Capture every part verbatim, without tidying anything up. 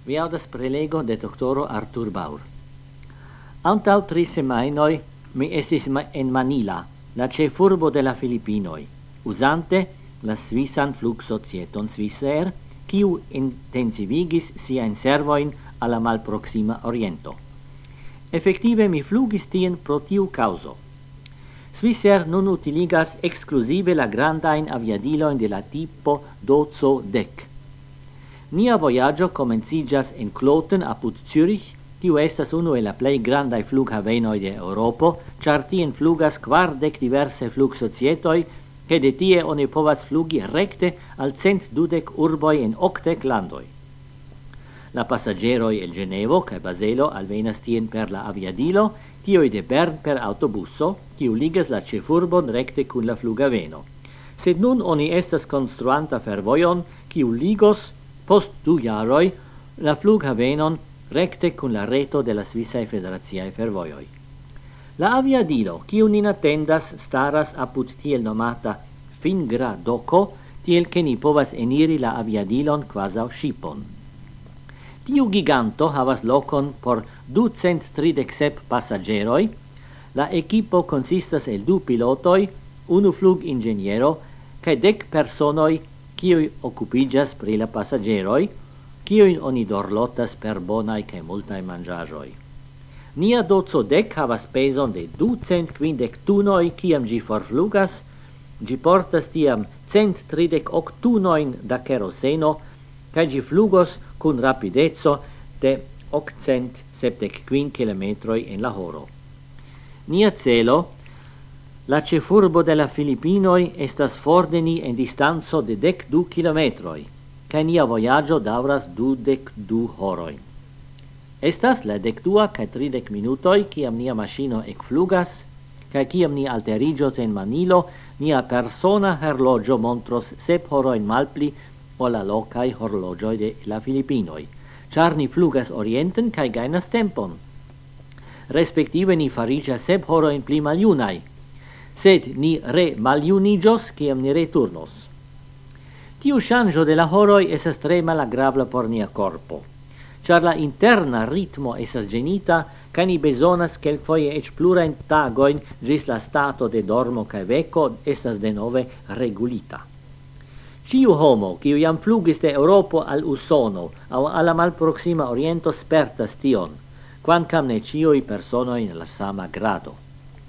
Vi audas prelego de doctoro Artur Baur. Antau tri semainoi mi estis en Manila, la cefurbo de la Filipinoi, usante la Swissan Flugsocieton Swissair, kiu intensivigis siain servoin alla malproxima Oriento. Effective mi flugis tien pro tiu causo. Swissair nun utiligas exclusive la grandain aviadiloin de la tipo dozo dec. Nia voyaggio comencigas en Kloten apud Zürich, kiu estas unu el la plej grandaj flughavenoj de Eŭropo, ĉar tien flugas kvardek diverse flugsocietoj, ke de tie oni povas flugi rekte al cent dudek urboj en okdek landoj. La pasaĝeroj el Ĝenevo kaj Bazelo alvenas tien per la aviadilo, tioj de Bern per autobuso, kiu ligas la ĉefurbon rekte kun la flughaveno. Sed nun oni estas konstruanta fervojon, kiu ligos post du jaroj la flughavenon recte kun la reto de la Svissae Federaziae Fervojoj. La aviadilo, kiu nin attendas, staras apud tiel nomata fingra doko, tiel ke ni povas eniri la aviadilon quasau ŝipon. Tiu giganto havas lokon por ducent tridek sep pasaĝeroj. La equipo consistas el du pilotoj, unu flugingeniero kaj dek personoj kiuj okupiĝas pri la pasaĝeroj, kiujn oni dorlotas per bonaj kaj multaj manĝaĵoj. Nia dozo dek havas pezon de ducent kvindek tunoj, kiam ĝi forflugas. Ĝi portas tiam cent tridek ok tunojn da keroseno, kaj ĝi flugos kun rapideco de okcent sepdek kvin kilometroj en la horo. Nia celo, la ĉefurbo de la Filipinoj, estas for de ni en distanco de dek du kilometroj, kaj nia vojaĝo daŭras dudek du horojn. Estas la dekdua kaj tridek minutoj, kiam nia maŝino ekflugas, kaj kiam ni alteriĝos en Manilo, nia persona horloĝo montros sep horojn malpli ol la lokaj horloĝoj de la Filipinoj, ĉar ni flugas orienten kaj gajnas tempon. Respektive ni fariĝas sep horojn pli maljunaj, sed ni re maljuniĝos, kiam ni returnos. Tiu ŝanĝo de la horoj estas tre malagrabla por nia korpo, ĉar la interna ritmo estas ĝenita kaj ni bezonas kelkfoje eĉ plurajn tagojn ĝis la stato de dormo kaj veko estas denove regulita. Ĉiu homo, kiu jam flugis de Eŭropo al Usono aŭ al la malproksima Oriento, spertas tion, kvankam ne ĉiuj personoj en la sama grado.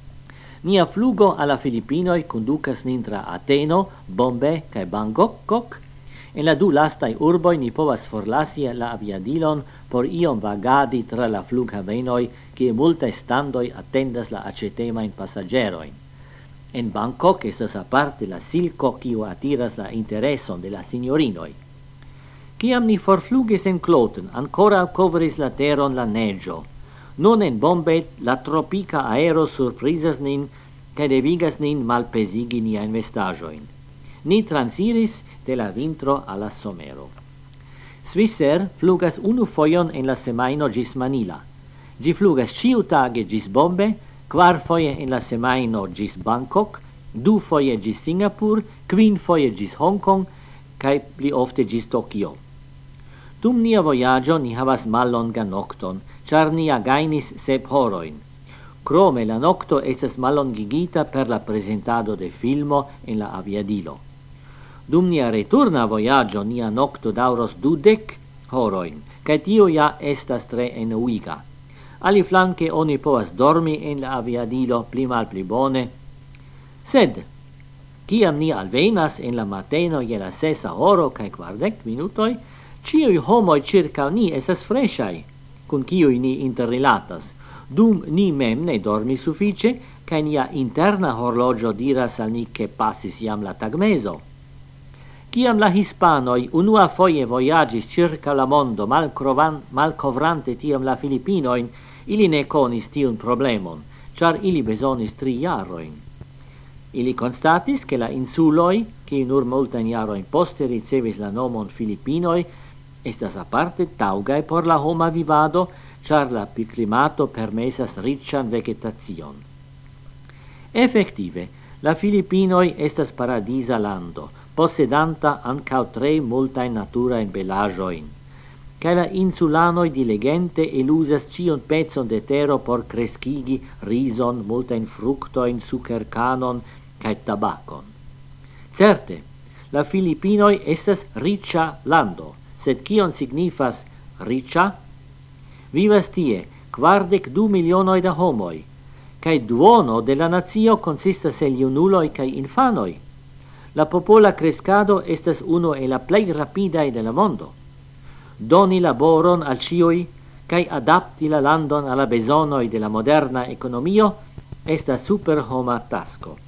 Nia flugo alla Filipinoj kondukas nin tra Ateno, Bombay kaj Bangkok. En la du lastaj urboj ni povas forlasi la aviadilon por iom vagadi tra la flughavenoj, kie multaj standoj atendas la aĉetemajn pasaĝerojn. En Bangkok estas aparte la silko, kiu atiras la intereson de la signorinoj. Kiam ni forflugis en Kloten, ankoraŭ kovris la teron la neĝo. Nun en Bombay la tropika aero surprizas nin kaj devigas nin malpezigi niajn vestaĵojn. Ni transiris de la vintro al la somero. Swissair flugas unu fojon en la semajno ĝis Manila. Ĝi flugas ĉiutage ĝis Bombay, kvar foje en la semajno ĝis Bangkok, du foje ĝis Singapur, kvin foje ĝis Hong Kong kaj pli ofte ĝis Tokio. Dum nia vojaĝo ni havas mallongan nokton, ĉar nia gajnis sep horojn. Krome la nokto estas mallongigita per la prezentado de filmo en la aviadilo. Dum nia returna vojaĝo nia nokto daŭros dudek horojn, kaj tio ja estas tre enuiga. Aliflanke oni povas dormi en la aviadilo pli malpli bone. Sed, kiam ni alvenas en la mateno je la sesa horo kaj kvardek minutoj, ĉiuj homoj ĉirkaŭ ni estas freŝaj, kun kiuj ni interrilatas, dum ni mem ne dormis sufiĉe, kaj nia interna horloĝo diras al ni ke pasis jam la tagmezo. Kiam la hispanoj unuafoje vojaĝis ĉirkaŭ la mondo malkovrante tiam la Filipinojn, ili ne konis tiun problemon, ĉar ili bezonis tri jarojn. Ili konstatis ke la insuloj, kiuj nur multajn jarojn poste ricevis la nomon Filipinoj, estas aparte taŭgaj por la homa vivado, ĉar la klimato permesas riĉan vegetacion. Efektive, la Filipinoj estas paradiza lando, posedanta ankaŭ tre multajn naturajn belaĵojn. cae la insulanoi diligente elusas cion pezon de tero por crescigi rison, multain fructoin, succercanon, cae tabacon. Certe, la Filipinoi estas ricia lando, sed cion signifas ricia? Vivas tie quardec du milionoi da homoi, cae duono de la nazio consistas el iunuloi cae infanoi. La popola crescado estas uno e la plei rapidae de la mondo. Doni laboron al cioi, cae adapti la landon alla besonoi de la moderna economio, estas super homa tasco.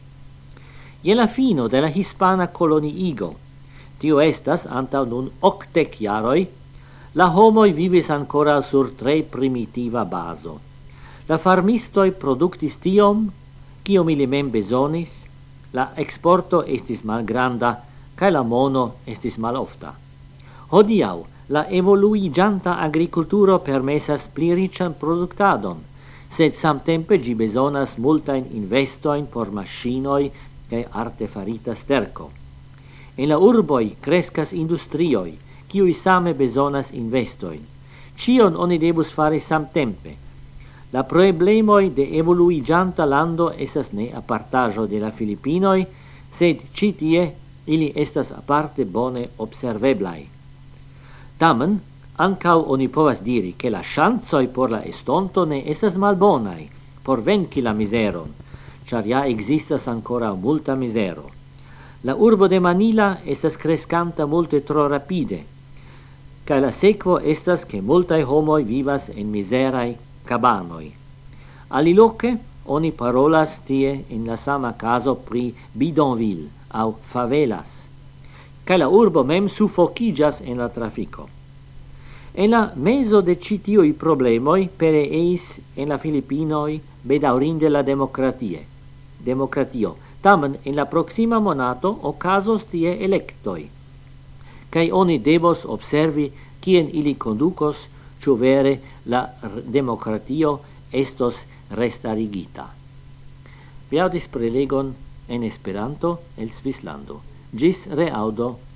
Je la fino de la hispana coloniigo, tio estas antau nun octec jaroi, la homoi vivis ancora sur tre primitiva baso. La farmistoi productis tiom, ciom ili mem besonis, la exporto estis malgranda, cae la mono estis malofta. Hodiau, la evoluigianta agriculturo permessas pli rician productadon, sed samtempe gi besonas multain investoin por machinoi cae artefarita sterco. En la urboi crescas industrioi, ciui same besonas investoin. Cion oni debus fare samtempe. La problemoi de evoluigianta lando esas ne apartajo de la Filipinoi, sed citie ili estas aparte bone observeblai. Tamen, ancau oni povas diri che la chancoi por la estonto ne esas malbonai, por venci la miseron, char ja existas ancora multa misero. La urbo de Manila estas crescanta multe tro rapide, cae la sequo estas che multae homoi vivas en miserai cabanoi. Aliloque, oni parolas tie in la sama caso pri bidonville, au favelas, cae la urbo mem suffocigas en la trafico. En la meso de citioi problemoi pere eis en la Filipinoi bedaurinde la democratie. Democratio, tamen in la proxima monato ocasos tie electoi, cae oni devos observi quien ili conducos, ciu vere la democratio estos restarigita. Vi audis prelegon en Esperanto el Svislando. Gis reaudo.